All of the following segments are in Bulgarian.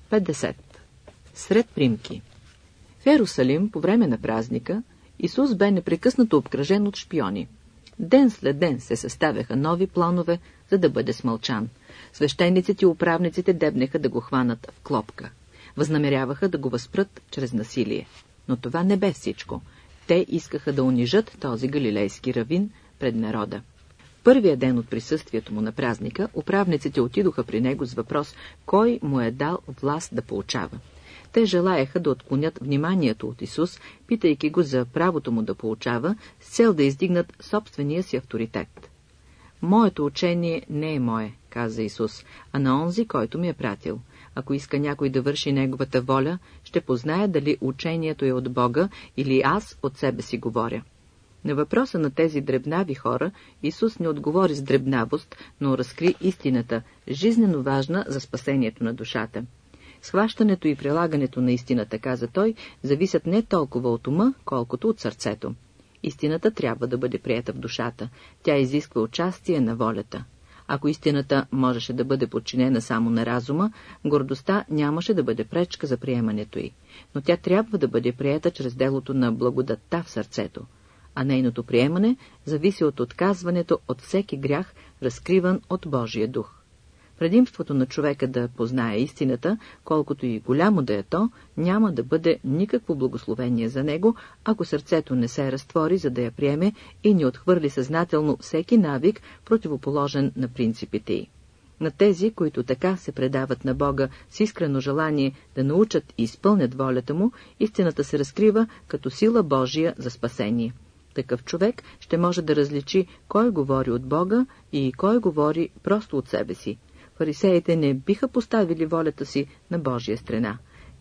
50. Сред примки. В Йерусалим по време на празника Исус бе непрекъснато обкръжен от шпиони. Ден след ден се съставяха нови планове, за да бъде смълчан. Свещениците и управниците дебнеха да го хванат в клопка. Възнамеряваха да го възпрат чрез насилие. Но това не бе всичко. Те искаха да унижат този галилейски равин пред народа. Първия ден от присъствието му на празника, управниците отидоха при него с въпрос, кой му е дал власт да поучава. Те желаяха да отклонят вниманието от Исус, питайки го за правото му да поучава, с цел да издигнат собствения си авторитет. Моето учение не е мое, каза Исус, а на онзи, който ми е пратил. Ако иска някой да върши неговата воля, ще познае дали учението е от Бога или аз от себе си говоря. На въпроса на тези дребнави хора Исус не отговори с дребнавост, но разкри истината, жизнено важна за спасението на душата. Схващането и прилагането на истината, каза той, зависят не толкова от ума, колкото от сърцето. Истината трябва да бъде приета в душата. Тя изисква участие на волята. Ако истината можеше да бъде подчинена само на разума, гордостта нямаше да бъде пречка за приемането й. Но тя трябва да бъде приета чрез делото на благодатта в сърцето. А нейното приемане зависи от отказването от всеки грях, разкриван от Божия дух. Предимството на човека да познае истината, колкото и голямо да е то, няма да бъде никакво благословение за него, ако сърцето не се разтвори, за да я приеме и не отхвърли съзнателно всеки навик, противоположен на принципите й. На тези, които така се предават на Бога с искрено желание да научат и изпълнят волята му, истината се разкрива като сила Божия за спасение. Такъв човек ще може да различи кой говори от Бога и кой говори просто от себе си. Фарисеите не биха поставили волята си на Божия страна.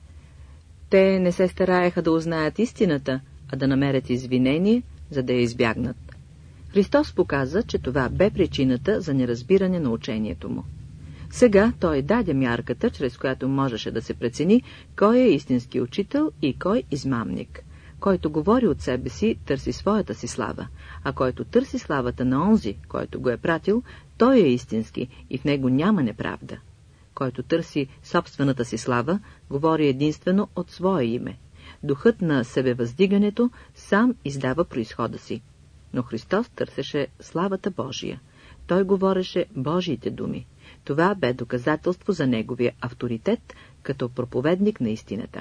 Те не се стараеха да узнаят истината, а да намерят извинение, за да я избягнат. Христос показа, че това бе причината за неразбиране на учението му. Сега той даде мярката, чрез която можеше да се прецени кой е истински учител и кой измамник. Който говори от себе си, търси своята си слава, а който търси славата на онзи, който го е пратил, той е истински и в него няма неправда. Който търси собствената си слава, говори единствено от свое име. Духът на себевъздигането сам издава произхода си. Но Христос търсеше славата Божия. Той говореше Божиите думи. Това бе доказателство за неговия авторитет като проповедник на истината.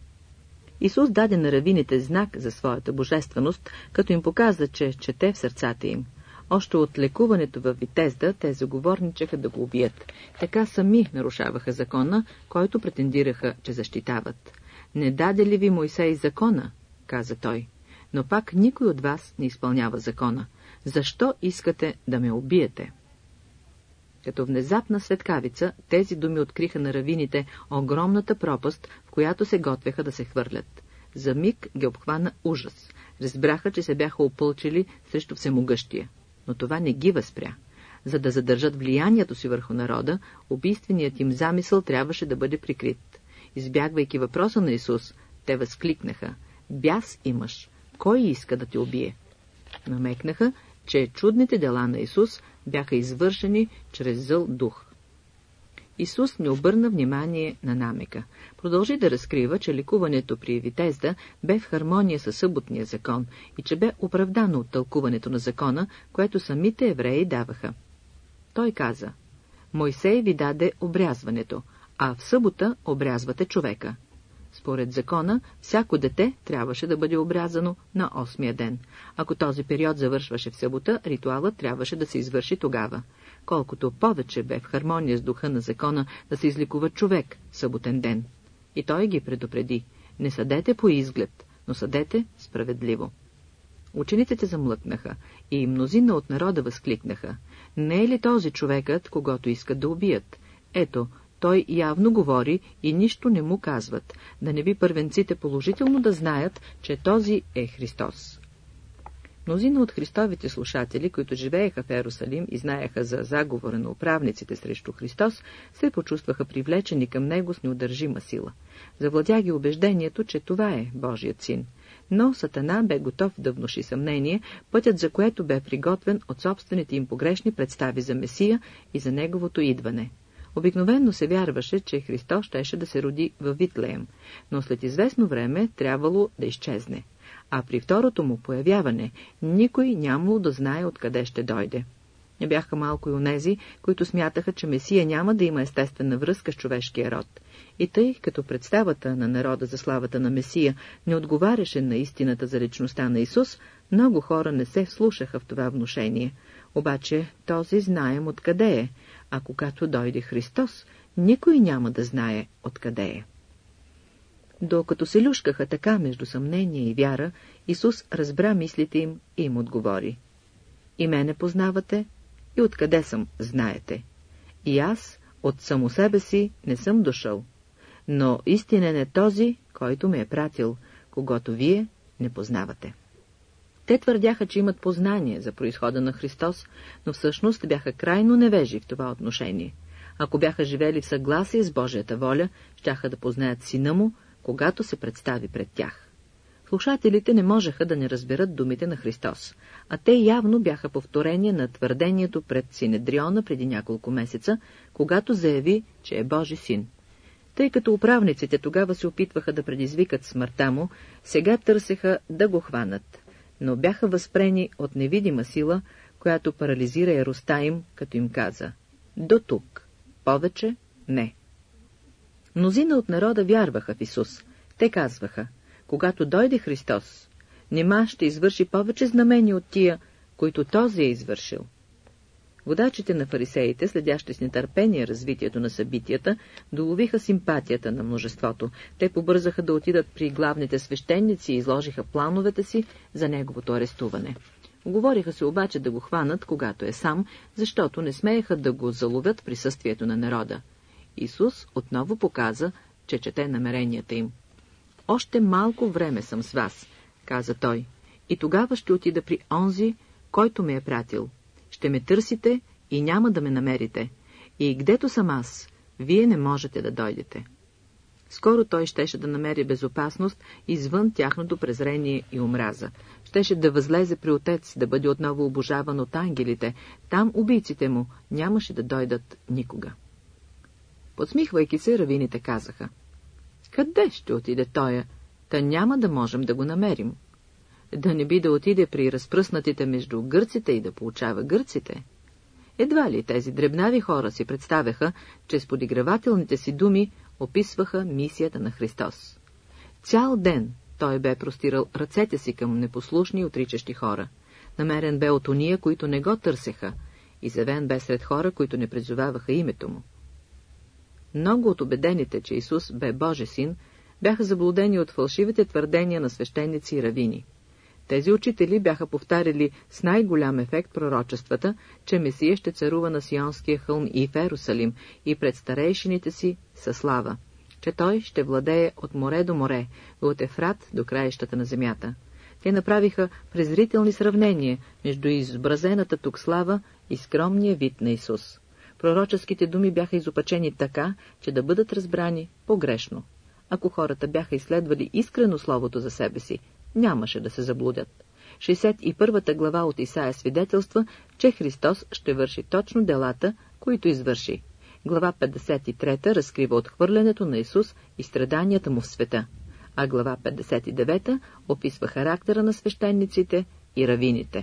Исус даде на равините знак за своята божественост, като им показа, че чете в сърцата им. Още от лекуването във Витезда те заговорничаха да го убият. Така сами нарушаваха закона, който претендираха, че защитават. Не даде ли ви Мойсей закона? Каза той. Но пак никой от вас не изпълнява закона. Защо искате да ме убиете? Като внезапна светкавица, тези думи откриха на равините огромната пропаст, в която се готвеха да се хвърлят. За миг ги обхвана ужас. Разбраха, че се бяха опълчили срещу всемогъщия. Но това не ги възпря. За да задържат влиянието си върху народа, убийственият им замисъл трябваше да бъде прикрит. Избягвайки въпроса на Исус, те възкликнаха: „Бяс имаш! Кой иска да те убие?“ Намекнаха, че чудните дела на Исус бяха извършени чрез зъл дух. Исус не обърна внимание на намека. Продължи да разкрива, че лекуването при Витезда бе в хармония със съботния закон и че бе оправдано от тълкуването на закона, което самите евреи даваха. Той каза: „Мойсей ви даде обрязването, а в събота обрязвате човека. Според закона, всяко дете трябваше да бъде обрязано на 8-я ден. Ако този период завършваше в събота, ритуалът трябваше да се извърши тогава. Колкото повече бе в хармония с духа на закона да се излекува човек в съботен ден. И той ги предупреди: „Не съдете по изглед, но съдете справедливо.“ Учениците замлъкнаха и мнозина от народа възкликнаха: „Не е ли този човекът, когото искат да убият? Ето, той явно говори и нищо не му казват, да не би първенците положително да знаят, че този е Христос.“ Мнозина от Христовите слушатели, които живееха в Йерусалим и знаеха за заговора на управниците срещу Христос, се почувстваха привлечени към него с неудържима сила. Завладя ги убеждението, че това е Божият син. Но Сатана бе готов да внуши съмнение, пътят за което бе приготвен от собствените им погрешни представи за Месия и за неговото идване. Обикновено се вярваше, че Христос щеше да се роди във Витлеем, но след известно време трябвало да изчезне, а при второто му появяване никой нямало да знае откъде ще дойде. Не бяха малко и онези, които смятаха, че Месия няма да има естествена връзка с човешкия род. И тъй, като представата на народа за славата на Месия не отговаряше на истината за личността на Исус, много хора не се вслушаха в това внушение. Обаче този знаем откъде е, а когато дойде Христос, никой няма да знае откъде е. Докато се люшкаха така между съмнение и вяра, Исус разбра мислите им и им отговори: и мене познавате, и откъде съм, знаете. И аз от само себе си не съм дошъл, но истинен е този, който ме е пратил, когото вие не познавате. Те твърдяха, че имат познание за произхода на Христос, но всъщност бяха крайно невежи в това отношение. Ако бяха живели в съгласие с Божията воля, щяха да познаят Сина му, когато се представи пред тях. Слушателите не можеха да не разберат думите на Христос, а те явно бяха повторение на твърдението пред Синедриона преди няколко месеца, когато заяви, че е Божи син. Тъй като управниците тогава се опитваха да предизвикат смъртта му, сега търсеха да го хванат, но бяха възпрени от невидима сила, която парализира яростта им, като им каза: до тук, повече не. Мнозина от народа вярваха в Исус. Те казваха: когато дойде Христос, нима ще извърши повече знамения от тия, които този е извършил. Водачите на фарисеите, следящи с нетърпение развитието на събитията, доловиха симпатията на множеството. Те побързаха да отидат при главните свещеници и изложиха плановете си за неговото арестуване. Уговориха се обаче да го хванат, когато е сам, защото не смееха да го заловят в присъствието на народа. Исус отново показа, че чете намеренията им. Още малко време съм с вас, каза той, и тогава ще отида при онзи, който ме е пратил. Ще ме търсите и няма да ме намерите. И гдето съм аз, вие не можете да дойдете. Скоро той щеше да намери безопасност извън тяхното презрение и омраза. Щеше да възлезе при Отец, да бъде отново обожаван от ангелите. Там убийците му нямаше да дойдат никога. Подсмихвайки се, равините казаха: къде ще отиде тоя? Та няма да можем да го намерим. Да не би да отиде при разпръснатите между гърците и да получава гърците? Едва ли тези дребнави хора си представяха, че с подигравателните си думи описваха мисията на Христос. Цял ден той бе простирал ръцете си към непослушни и отричащи хора. Намерен бе от ония, които не го търсеха, и завен бе сред хора, които не призоваваха името му. Много от убедените, че Исус бе Божи син, бяха заблудени от фалшивите твърдения на свещеници и равини. Тези учители бяха повтаряли с най-голям ефект пророчествата, че Месия ще царува на Сионския хълм и в Ерусалим и пред старейшините си със слава, че той ще владее от море до море, от Ефрат до краищата на земята. Те направиха презрителни сравнения между изобразената тук слава и скромния вид на Исус. Пророческите думи бяха изопачени така, че да бъдат разбрани погрешно. Ако хората бяха изследвали искрено словото за себе си, нямаше да се заблудят. 61 глава от Исаия свидетелства, че Христос ще върши точно делата, които извърши. Глава 53 разкрива отхвърлянето на Исус и страданията му в света, а глава 59 описва характера на свещениците и равините.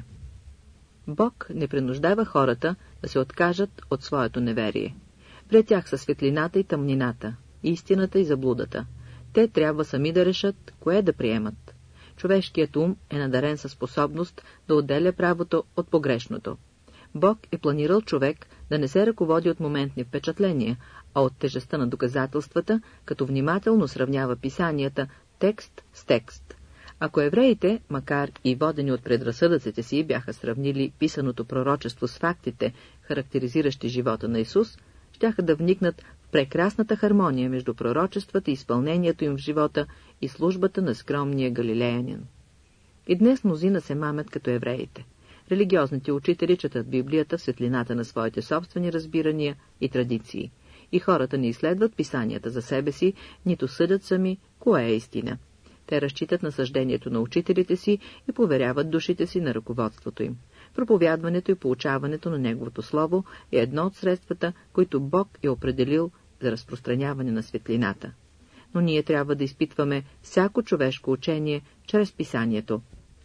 Бог не принуждава хората да се откажат от своето неверие. Пред тях са светлината и тъмнината, истината и заблудата. Те трябва сами да решат, кое да приемат. Човешкият ум е надарен със способност да отделя правото от погрешното. Бог е планирал човек да не се ръководи от моментни впечатления, а от тежестта на доказателствата, като внимателно сравнява писанията текст с текст. Ако евреите, макар и водени от предразсъдъците си, бяха сравнили писаното пророчество с фактите, характеризиращи живота на Исус, щяха да вникнат в прекрасната хармония между пророчествата и изпълнението им в живота и службата на скромния галилеянин. И днес мнозина се мамят като евреите. Религиозните учители четат Библията в светлината на своите собствени разбирания и традиции. И хората не изследват писанията за себе си, нито съдят сами, кое е истина. Те разчитат на съждението на учителите си и поверяват душите си на ръководството им. Проповядването и получаването на Неговото Слово е едно от средствата, които Бог е определил за разпространяване на светлината. Но ние трябва да изпитваме всяко човешко учение чрез писанието.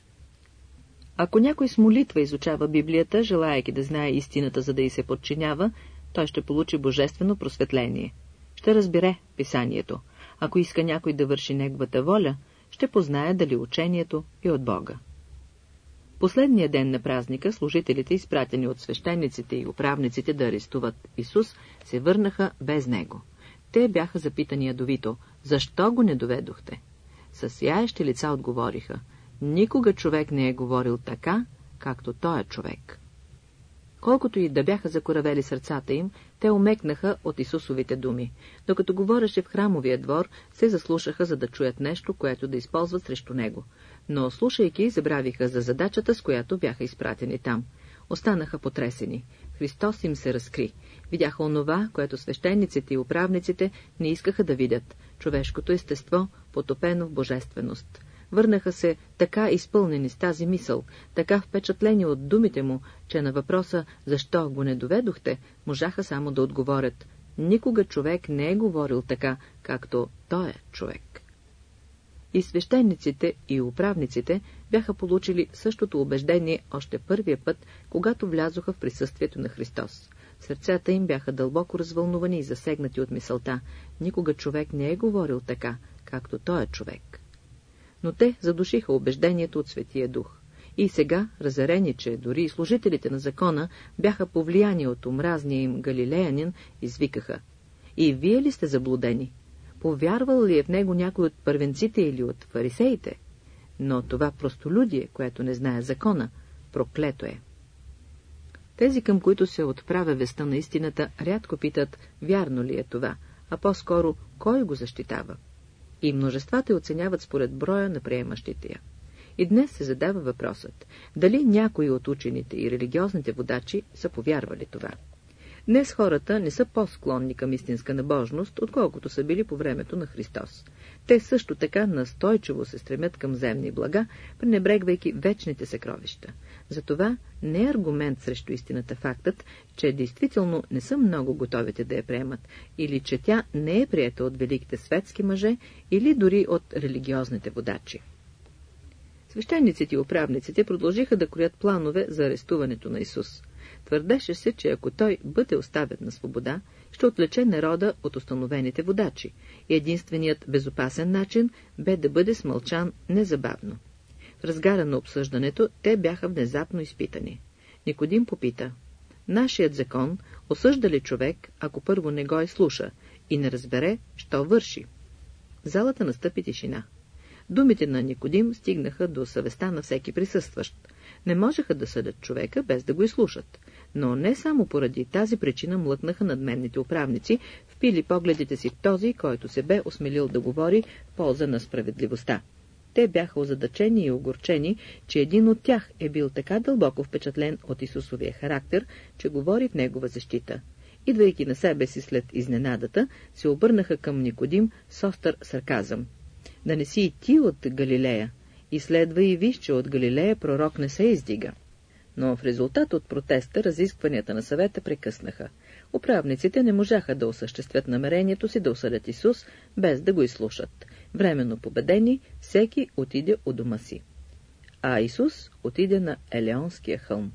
Ако някой с молитва изучава Библията, желаейки да знае истината, за да й се подчинява, той ще получи божествено просветление. Ще разбере писанието. Ако иска някой да върши неговата воля, ще познае дали учението е от Бога. Последния ден на празника служителите, изпратени от свещениците и управниците да арестуват Исус, се върнаха без него. Те бяха запитани ядовито: защо го не доведохте? С сияещи лица отговориха: никога човек не е говорил така, както той е човек. Колкото и да бяха закоравели сърцата им, те омекнаха от Исусовите думи. Докато говореше в храмовия двор, се заслушаха, за да чуят нещо, което да използват срещу него. Но, слушайки, забравиха за задачата, с която бяха изпратени там. Останаха потресени. Христос им се разкри. Видяха онова, което свещениците и управниците не искаха да видят — човешкото естество, потопено в божественост. Върнаха се така изпълнени с тази мисъл, така впечатлени от думите му, че на въпроса «защо го не доведохте?» можаха само да отговорят: никога човек не е говорил така, както той е човек. И свещениците, и управниците бяха получили същото убеждение още първия път, когато влязоха в присъствието на Христос. Сърцата им бяха дълбоко развълнувани и засегнати от мисълта: никога човек не е говорил така, както той е човек. Но те задушиха убеждението от Светия Дух. И сега, разярени, че дори и служителите на закона бяха повлияни от омразния им галилеянин, извикаха: и вие ли сте заблудени? Повярвал ли е в него някой от първенците или от фарисеите? Но това простолюдие, което не знае закона, проклето е. Тези, към които се отправя вестта на истината, рядко питат вярно ли е това, а по-скоро кой го защитава. И множествата оценяват според броя на приемащите я. И днес се задава въпросът: дали някои от учените и религиозните водачи са повярвали това? Днес хората не са по-склонни към истинска набожност, отколкото са били по времето на Христос. Те също така настойчиво се стремят към земни блага, пренебрегвайки вечните съкровища. Затова не е аргумент срещу истината фактът, че действително не са много готовите да я приемат, или че тя не е приета от великите светски мъже, или дори от религиозните водачи. Свещениците и управниците продължиха да кроят планове за арестуването на Исус. Твърдеше се, че ако той бъде оставен на свобода, ще отвлече народа от установените водачи, и единственият безопасен начин бе да бъде смълчан незабавно. В разгара на обсъждането те бяха внезапно изпитани. Никодим попита: нашият закон осъжда ли човек, ако първо не го изслуша и не разбере, що върши? В залата настъпи тишина. Думите на Никодим стигнаха до съвестта на всеки присъстващ. Не можеха да съдят човека, без да го изслушат. Но не само поради тази причина млъкнаха надменните управници, впили погледите си в този, който се бе осмелил да говори в полза на справедливостта. Те бяха озадачени и огорчени, че един от тях е бил така дълбоко впечатлен от Исусовия характер, че говори в негова защита. Идвайки на себе си след изненадата, се обърнаха към Никодим с остър сарказъм: да не си и ти от Галилея? Изследва и виж, че от Галилея пророк не се издига. Но в резултат от протеста разискванията на съвета прекъснаха. Управниците не можаха да осъществят намерението си да осъдят Исус, без да го изслушат. Временно победени, всеки отиде у дома си. А Исус отиде на Елеонския хълм.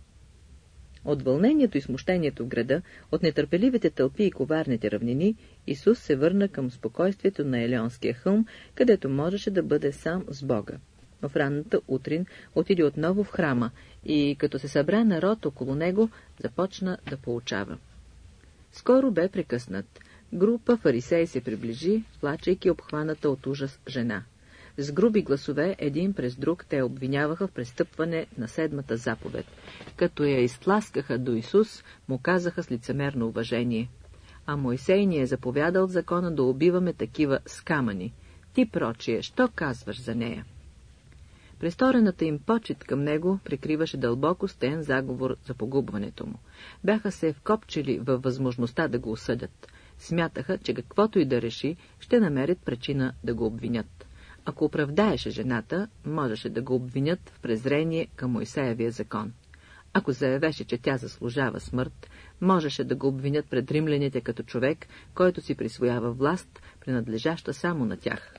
От вълнението и смущението в града, от нетърпеливите тълпи и коварните равнини, Исус се върна към спокойствието на Елеонския хълм, където можеше да бъде сам с Бога. В ранната утрин отиде отново в храма и, като се събра народ около него, започна да поучава. Скоро бе прекъснат. Група фарисеи се приближи, плачейки обхваната от ужас жена. С груби гласове, един през друг, те обвиняваха в престъпване на 7-та заповед. Като я изтласкаха до Исус, му казаха с лицемерно уважение: а Мойсей ни е заповядал в закона да убиваме такива с камъни. Ти, прочие, що казваш за нея? Престорената им почит към него прикриваше дълбоко стен заговор за погубването му. Бяха се вкопчили във възможността да го осъдят. Смятаха, че каквото и да реши, ще намерят причина да го обвинят. Ако оправдаеше жената, можеше да го обвинят в презрение към Мойсеевия закон. Ако заявеше, че тя заслужава смърт, можеше да го обвинят пред римляните като човек, който си присвоява власт, принадлежаща само на тях.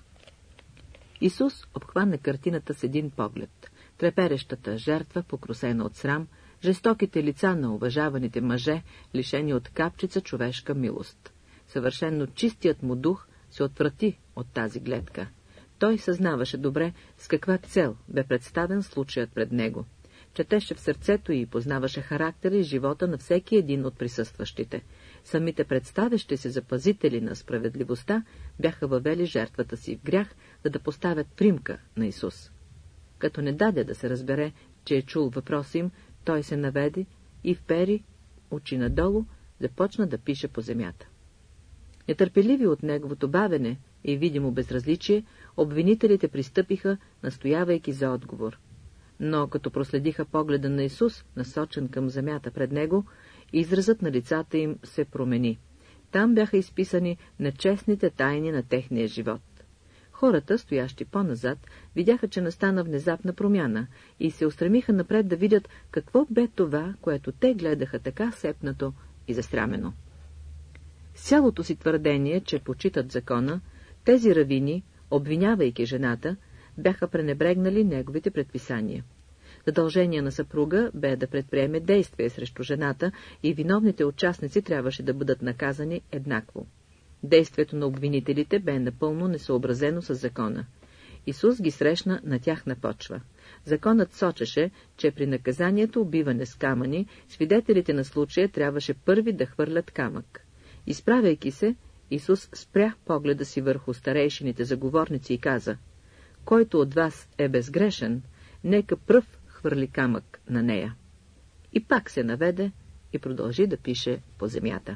Исус обхвана картината с един поглед. Треперещата жертва, покрусена от срам, жестоките лица на уважаваните мъже, лишени от капчица човешка милост. Съвършенно чистият му дух се отврати от тази гледка. Той съзнаваше добре с каква цел бе представен случаят пред него. Четеше в сърцето и познаваше характера и живота на всеки един от присъстващите. Самите представящи се за пазители на справедливостта бяха въвели жертвата си в грях, за да поставят примка на Исус. Като не даде да се разбере, че е чул въпроса им, той се наведе и впери очи надолу, започна да пише по земята. Нетърпеливи от неговото бавене и видимо безразличие, обвинителите пристъпиха, настоявайки за отговор. Но като проследиха погледа на Исус, насочен към земята пред него, изразът на лицата им се промени. Там бяха изписани нечестните тайни на техния живот. Хората, стоящи по-назад, видяха, че настана внезапна промяна и се устремиха напред да видят какво бе това, което те гледаха така сепнато и засрамено. С цялото си твърдение, че почитат закона, тези равини, обвинявайки жената, бяха пренебрегнали неговите предписания. Задължение на съпруга бе да предприеме действие срещу жената и виновните участници трябваше да бъдат наказани еднакво. Действието на обвинителите бе напълно несъобразено с закона. Исус ги срещна на тяхна почва. Законът сочеше, че при наказанието убиване с камъни, свидетелите на случая трябваше първи да хвърлят камък. Изправяйки се, Исус спря погледа си върху старейшините заговорници и каза: „Който от вас е безгрешен, нека пръв хвърли камък на нея.“ И пак се наведе и продължи да пише по земята.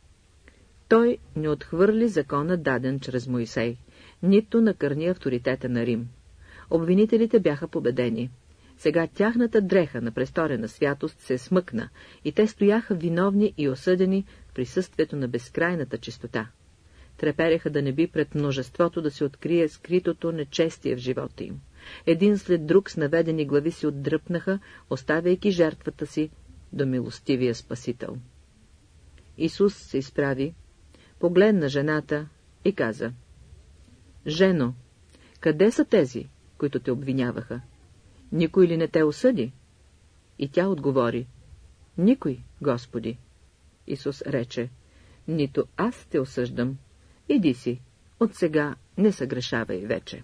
Той не отхвърли закона, даден чрез Моисей, нито накърни авторитета на Рим. Обвинителите бяха победени. Сега тяхната дреха на престорена святост се смъкна и те стояха виновни и осъдени в присъствието на безкрайната чистота. Трепереха да не би пред множеството да се открие скритото нечестие в живота им. Един след друг с наведени глави се отдръпнаха, оставяйки жертвата си до милостивия Спасител. Исус се изправи, погледна жената и каза: „Жено, къде са тези, които те обвиняваха? Никой ли не те осъди?“ И тя отговори: „Никой, Господи.“ Исус рече: „Нито аз те осъждам. Иди си, отсега не съгрешавай вече.“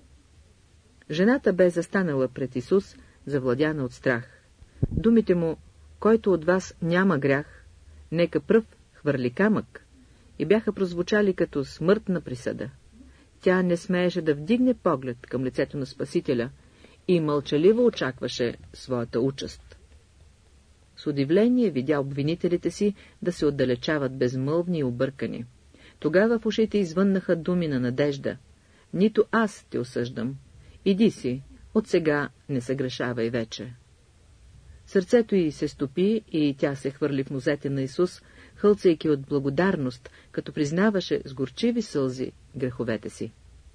Жената бе застанала пред Исус, завладяна от страх. Думите му: „Който от вас няма грях, нека пръв хвърли камък“, и бяха прозвучали като смъртна присъда. Тя не смееше да вдигне поглед към лицето на Спасителя и мълчаливо очакваше своята участ. С удивление видя обвинителите си да се отдалечават безмълвни и объркани. Тогава в ушите извъннаха думи на надежда: „Нито аз те осъждам. Иди си, отсега не съгрешавай вече.“ Сърцето й се стопи и тя се хвърли в нозете на Исус, хълцайки от благодарност, като признаваше с горчиви сълзи греховете си.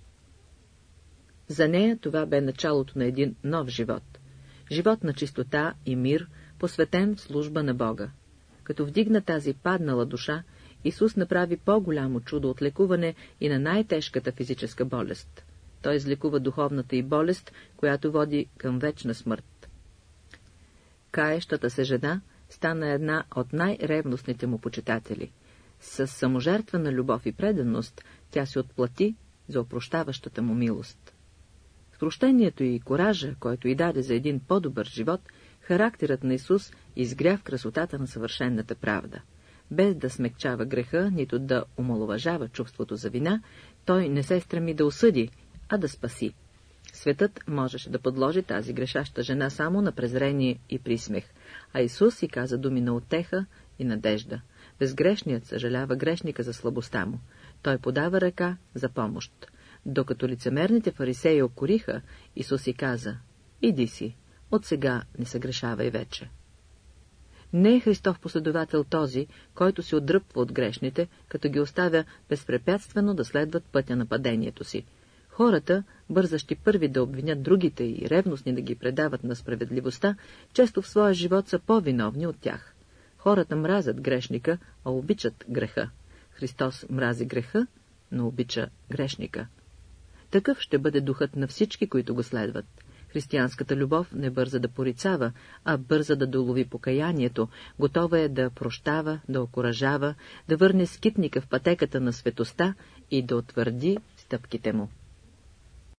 За нея това бе началото на един нов живот. Живот на чистота и мир, посветен в служба на Бога. Като вдигна тази паднала душа, Исус направи по-голямо чудо от лекуване и на най-тежката физическа болест. Той излекува духовната и болест, която води към вечна смърт. Каещата се жена стана една от най-ревностните му почитатели. С саможертвена любов и преданост тя се отплати за опрощаващата му милост. С прощението и коража, който й даде за един по-добър живот, характерът на Исус изгря в красотата на съвършенната правда. Без да смекчава греха, нито да омаловажава чувството за вина, той не се стреми да осъди, а да спаси. Светът можеше да подложи тази грешаща жена само на презрение и присмех, а Исус си каза думи на утеха и надежда. Безгрешният съжалява грешника за слабостта му. Той подава ръка за помощ. Докато лицемерните фарисеи окориха, Исус си каза: „Иди си, отсега не съгрешавай вече.“ Не е Христов последовател този, който се отдръпва от грешните, като ги оставя безпрепятствено да следват пътя на падението си. Хората, бързащи първи да обвинят другите и ревностни да ги предават на справедливостта, често в своя живот са по-виновни от тях. Хората мразят грешника, а обичат греха. Христос мрази греха, но обича грешника. Такъв ще бъде духът на всички, които го следват. Християнската любов не бърза да порицава, а бърза да долови покаянието, готова е да прощава, да окуражава, да върне скитника в пътеката на светостта и да утвърди стъпките му.